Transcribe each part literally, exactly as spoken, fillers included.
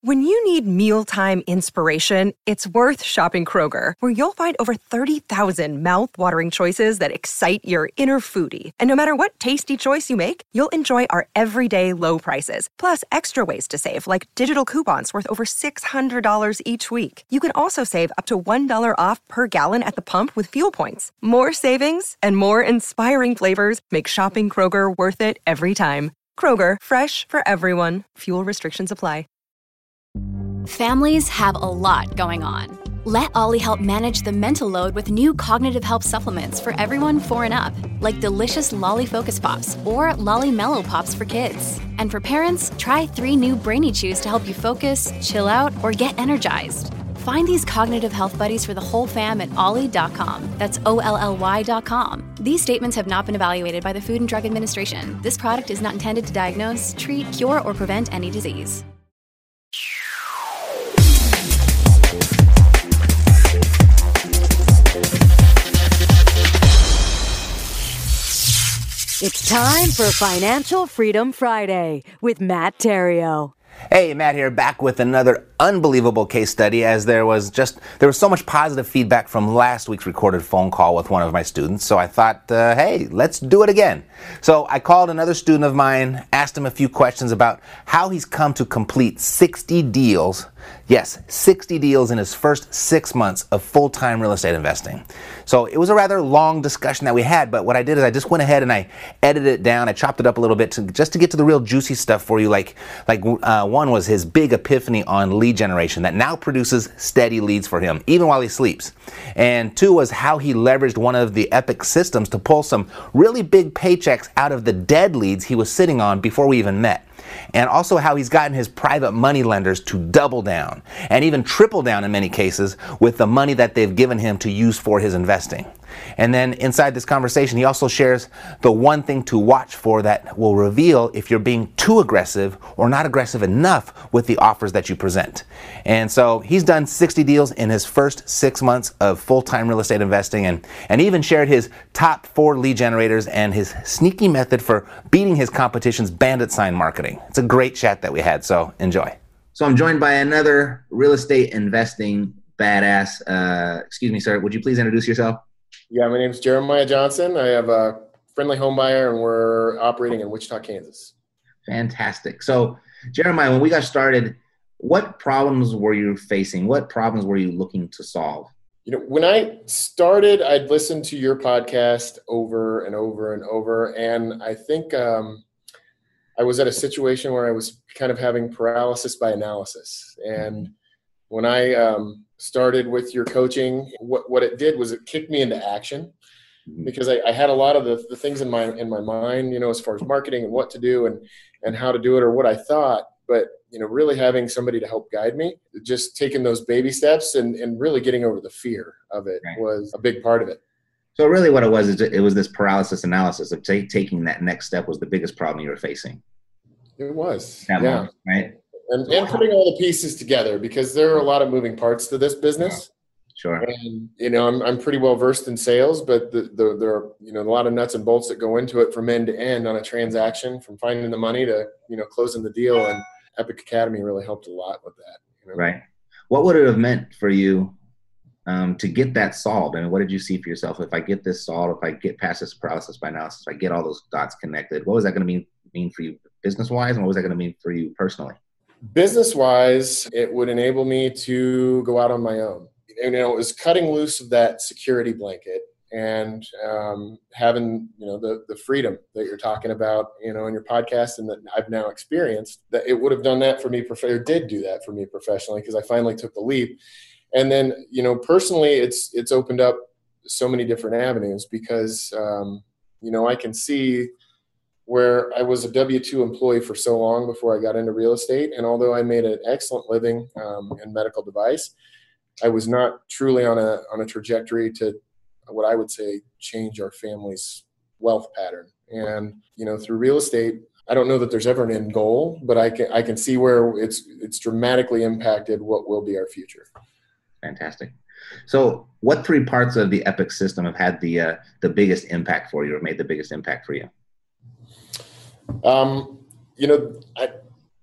When you need mealtime inspiration, it's worth shopping Kroger, where you'll find over thirty thousand mouth-watering choices that excite your inner foodie. And no matter what tasty choice you make, you'll enjoy our everyday low prices, plus extra ways to save, like digital coupons worth over six hundred dollars each week. You can also save up to one dollar off per gallon at the pump with fuel points. More savings and more inspiring flavors make shopping Kroger worth it every time. Kroger, fresh for everyone. Fuel restrictions apply. Families have a lot going on. Let Ollie help manage the mental load with new cognitive help supplements for everyone four and up, like delicious Lolly Focus Pops or Lolly Mellow Pops for kids. And for parents, try three new Brainy Chews to help you focus, chill out, or get energized. Find these cognitive health buddies for the whole fam at ollie dot com. That's O L L Y dot com. These statements have not been evaluated by the Food and Drug Administration. This product is not intended to diagnose, treat, cure, or prevent any disease. It's time for Financial Freedom Friday with Matt Theriault. Hey, Matt here, back with another unbelievable case study, as there was just, there was so much positive feedback from last week's recorded phone call with one of my students, so I thought, uh, hey, let's do it again. So I called another student of mine, asked him a few questions about how he's come to complete sixty deals, yes, sixty deals in his first six months of full-time real estate investing. So it was a rather long discussion that we had, but what I did is I just went ahead and I edited it down, I chopped it up a little bit to, just to get to the real juicy stuff for you, like, like uh, one was his big epiphany on lead generation that now produces steady leads for him, even while he sleeps. And two was how he leveraged one of the Epic systems to pull some really big paychecks out of the dead leads he was sitting on before we even met. And also how he's gotten his private money lenders to double down and even triple down in many cases with the money that they've given him to use for his investing. And then inside this conversation, he also shares the one thing to watch for that will reveal if you're being too aggressive or not aggressive enough with the offers that you present. And so he's done sixty deals in his first six months of full-time real estate investing, and, and even shared his top four lead generators and his sneaky method for beating his competition's bandit sign marketing. It's a great chat that we had, so enjoy. So I'm joined by another real estate investing badass. Uh, excuse me, sir. Would you please introduce yourself? Yeah, my name is Jeremiah Johnson. I have a friendly home buyer, and we're operating in Wichita, Kansas. Fantastic. So, Jeremiah, when we got started, what problems were you facing? What problems were you looking to solve? You know, when I started, I'd listened to your podcast over and over and over, and I think um, I was at a situation where I was kind of having paralysis by analysis. And when I um, started with your coaching, what, what it did was it kicked me into action, because I, I had a lot of the, the things in my in my mind, you know, as far as marketing and what to do and and how to do it or what I thought. But, you know, really having somebody to help guide me, just taking those baby steps and, and really getting over the fear of it right. was a big part of it. So really what it was, is it was this paralysis analysis of t- taking that next step was the biggest problem you were facing. It was, that yeah. Moment, right? And, and putting all the pieces together, because there are a lot of moving parts to this business. Sure. And, you know, I'm I'm pretty well versed in sales, but the, the, there are, you know, a lot of nuts and bolts that go into it from end to end on a transaction, from finding the money to, you know, closing the deal. And Epic Academy really helped a lot with that. You know? Right. What would it have meant for you um, to get that solved? I mean, what did you see for yourself? If I get this solved, if I get past this paralysis by analysis, if I get all those dots connected, what was that going to mean, mean for you business-wise? And what was that going to mean for you personally? Business-wise, it would enable me to go out on my own. You know, it was cutting loose of that security blanket and um, having, you know, the the freedom that you're talking about, you know, in your podcast and that I've now experienced, that it would have done that for me, prof- or did do that for me professionally, because I finally took the leap. And then, you know, personally, it's it's opened up so many different avenues, because, um, you know, I can see where I was a W two employee for so long before I got into real estate. And although I made an excellent living um, in medical device, I was not truly on a on a trajectory to what I would say change our family's wealth pattern. And, you know, through real estate, I don't know that there's ever an end goal, but I can I can see where it's it's dramatically impacted what will be our future. Fantastic. So what three parts of the Epic system have had the uh, the biggest impact for you, or made the biggest impact for you? Um, you know, I,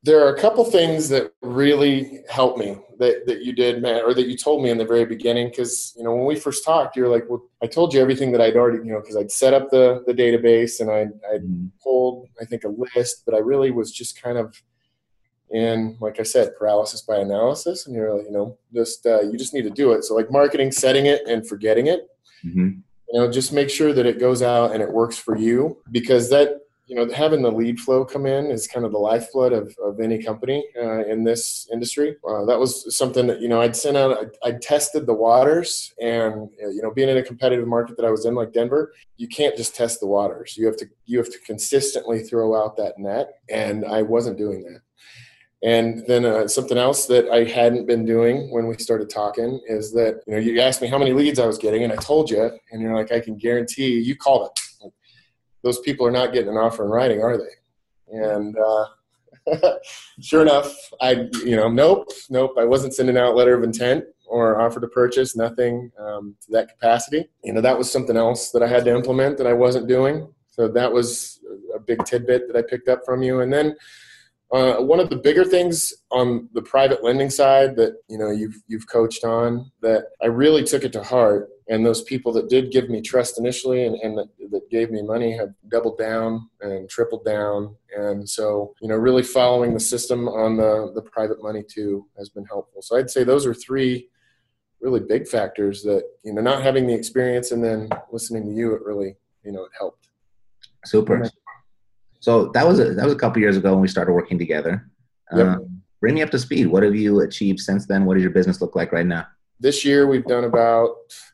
There are a couple things that really helped me that, that you did, Matt, or that you told me in the very beginning. Because, you know, when we first talked, you were like, well, I told you everything that I'd already, you know, because I'd set up the, the database and I'd, I'd mm-hmm. pulled, I think, a list, but I really was just kind of in, like I said, paralysis by analysis. And you're like, you know, just, uh, you just need to do it. So like marketing, setting it and forgetting it, mm-hmm. you know, just make sure that it goes out and it works for you, because that, you know, having the lead flow come in is kind of the lifeblood of, of any company uh, in this industry. Uh, that was something that, you know, I'd sent out, I, I tested the waters, and, you know, being in a competitive market that I was in, like Denver, you can't just test the waters. You have to, you have to consistently throw out that net. And I wasn't doing that. And then uh, something else that I hadn't been doing when we started talking is that, you know, you asked me how many leads I was getting, and I told you, and you're like, I can guarantee you, you called it. Those people are not getting an offer in writing, are they? And uh, sure enough, I, you know, nope, nope. I wasn't sending out letter of intent or offer to purchase, nothing um, to that capacity. You know, that was something else that I had to implement that I wasn't doing. So that was a big tidbit that I picked up from you. And then uh, one of the bigger things on the private lending side that, you know, you've, you've coached on, that I really took it to heart. And those people that did give me trust initially and, and that, that gave me money have doubled down and tripled down. And so, you know, really following the system on the, the private money too has been helpful. So I'd say those are three really big factors that, you know, not having the experience and then listening to you, it really, you know, it helped. Super. So that was a, that was a couple years ago when we started working together. Yep. Um, bring me up to speed. What have you achieved since then? What does your business look like right now? This year we've done about...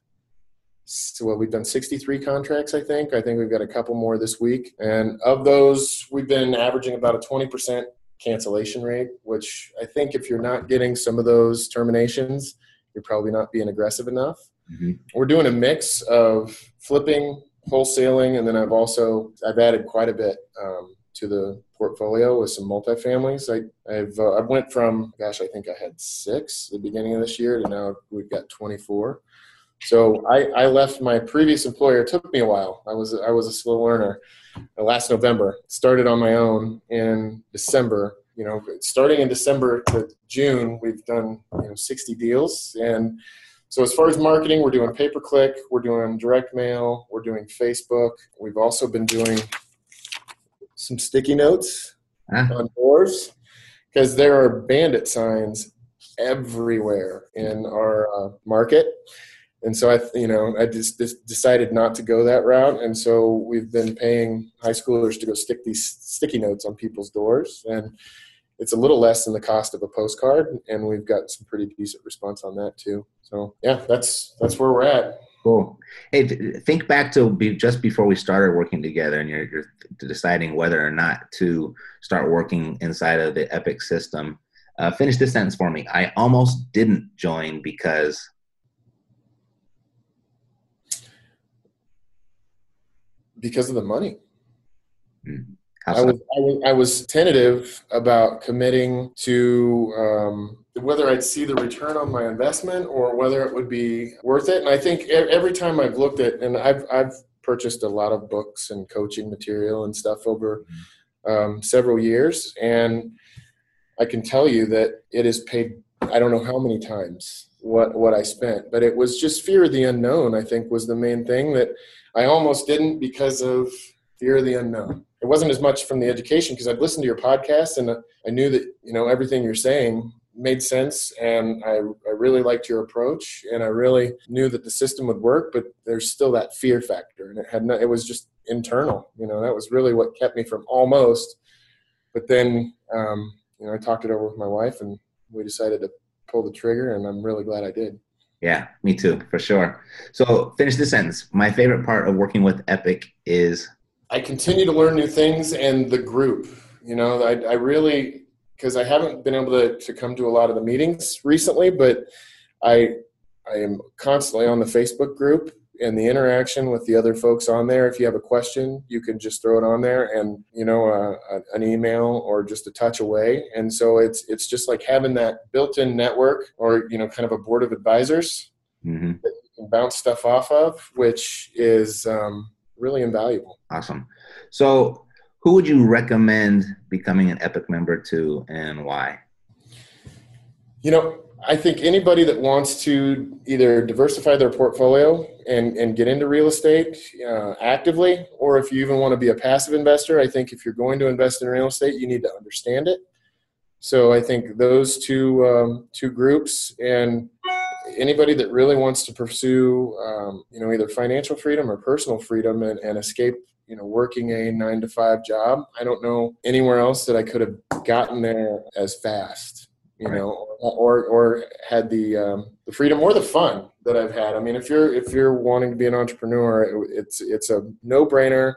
So well, we've done sixty-three contracts, I think. I think we've got a couple more this week. And of those, we've been averaging about a twenty percent cancellation rate, which I think if you're not getting some of those terminations, you're probably not being aggressive enough. Mm-hmm. We're doing a mix of flipping, wholesaling, and then I've also, I've added quite a bit um, to the portfolio with some multifamilies. I, I've, uh, I went from, gosh, I think I had six at the beginning of this year to now we've got twenty-four. So I, I left my previous employer. It took me a while. I was I was a slow learner. Last November, started on my own in December. You know, starting in December to June, we've done you know sixty deals. And so as far as marketing, we're doing pay-per-click, we're doing direct mail, we're doing Facebook. We've also been doing some sticky notes huh? on doors, because there are bandit signs everywhere in our uh, market. And so I, you know, I just, just decided not to go that route. And so we've been paying high schoolers to go stick these sticky notes on people's doors. And it's a little less than the cost of a postcard. And we've got some pretty decent response on that too. So yeah, that's, that's where we're at. Cool. Hey, think back to be, just before we started working together, and you're, you're deciding whether or not to start working inside of the Epic system. Uh, finish this sentence for me. I almost didn't join because... Because of the money. Mm. I was, I was I was tentative about committing to um, whether I'd see the return on my investment or whether it would be worth it. And I think every time I've looked at, and I've I've purchased a lot of books and coaching material and stuff over um, several years, and I can tell you that it has paid, I don't know how many times what what I spent, but it was just fear of the unknown, I think, was the main thing that I almost didn't because of fear of the unknown. It wasn't as much from the education, because I'd listened to your podcast and I knew that, you know, everything you're saying made sense, and I, I really liked your approach, and I really knew that the system would work, but there's still that fear factor, and it had no, it was just internal, you know, that was really what kept me from almost. But then, um, you know, I talked it over with my wife and we decided to pull the trigger, and I'm really glad I did. Yeah, me too, for sure. So finish the sentence. My favorite part of working with Epic is? I continue to learn new things, and the group. You know, I, I really, because I haven't been able to, to come to a lot of the meetings recently, but I I am constantly on the Facebook group and the interaction with the other folks on there. If you have a question, you can just throw it on there, and, you know, uh, an email or just a touch away. And so it's it's just like having that built-in network, or, you know, kind of a board of advisors mm-hmm. that you can bounce stuff off of, which is um, really invaluable. Awesome. So who would you recommend becoming an Epic member to, and why? You know, I think anybody that wants to either diversify their portfolio and, and get into real estate uh, actively, or if you even want to be a passive investor, I think if you're going to invest in real estate, you need to understand it. So I think those two um, two groups, and anybody that really wants to pursue, um, you know, either financial freedom or personal freedom and, and escape, you know, working a nine to five job. I don't know anywhere else that I could have gotten there as fast, you know, or or had the um, the freedom or the fun that I've had. I mean, if you're if you're wanting to be an entrepreneur, it, it's it's a no brainer.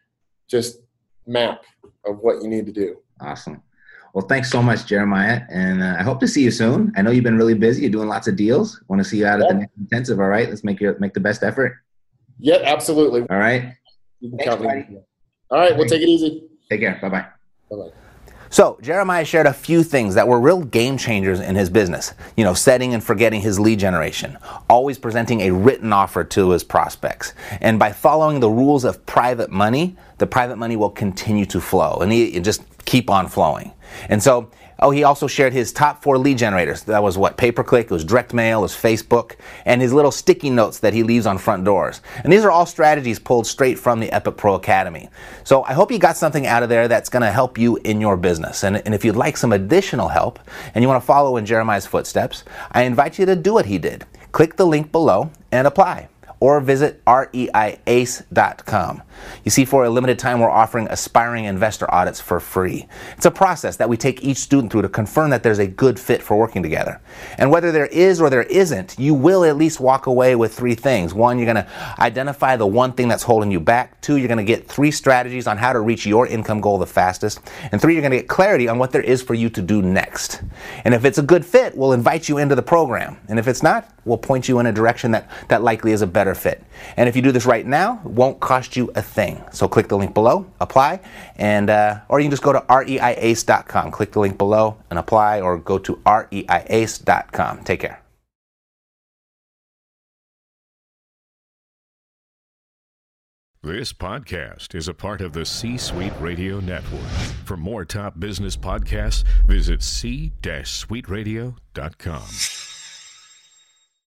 Just map of what you need to do. Awesome. Well, thanks so much, Jeremiah, and uh, I hope to see you soon. I know you've been really busy. You're doing lots of deals. Want to see you out yeah. at the next intensive. All right, let's make your make the best effort. Yeah, absolutely. All right. You can count me. All right, we'll take it easy. Take care. Bye bye. Bye bye. So Jeremiah shared a few things that were real game changers in his business. You know, setting and forgetting his lead generation, always presenting a written offer to his prospects. And by following the rules of private money, the private money will continue to flow and he, just keep on flowing. And so, oh, he also shared his top four lead generators. That was what? Pay-per-click, it was direct mail, it was Facebook, and his little sticky notes that he leaves on front doors. And these are all strategies pulled straight from the Epic Pro Academy. So I hope you got something out of there that's going to help you in your business. And, and if you'd like some additional help and you want to follow in Jeremiah's footsteps, I invite you to do what he did. Click the link below and apply. Or visit reiace dot com. You see, for a limited time, we're offering aspiring investor audits for free. It's a process that we take each student through to confirm that there's a good fit for working together. And whether there is or there isn't, you will at least walk away with three things. One, you're going to identify the one thing that's holding you back. Two, you're going to get three strategies on how to reach your income goal the fastest. And three, you're going to get clarity on what there is for you to do next. And if it's a good fit, we'll invite you into the program. And if it's not, we'll point you in a direction that, that likely is a better fit. And if you do this right now, it won't cost you a thing. So click the link below, apply, and uh, or you can just go to reiace dot com. Click the link below and apply, or go to reiace dot com. Take care. This podcast is a part of the C-Suite Radio Network. For more top business podcasts, visit c suite radio dot com.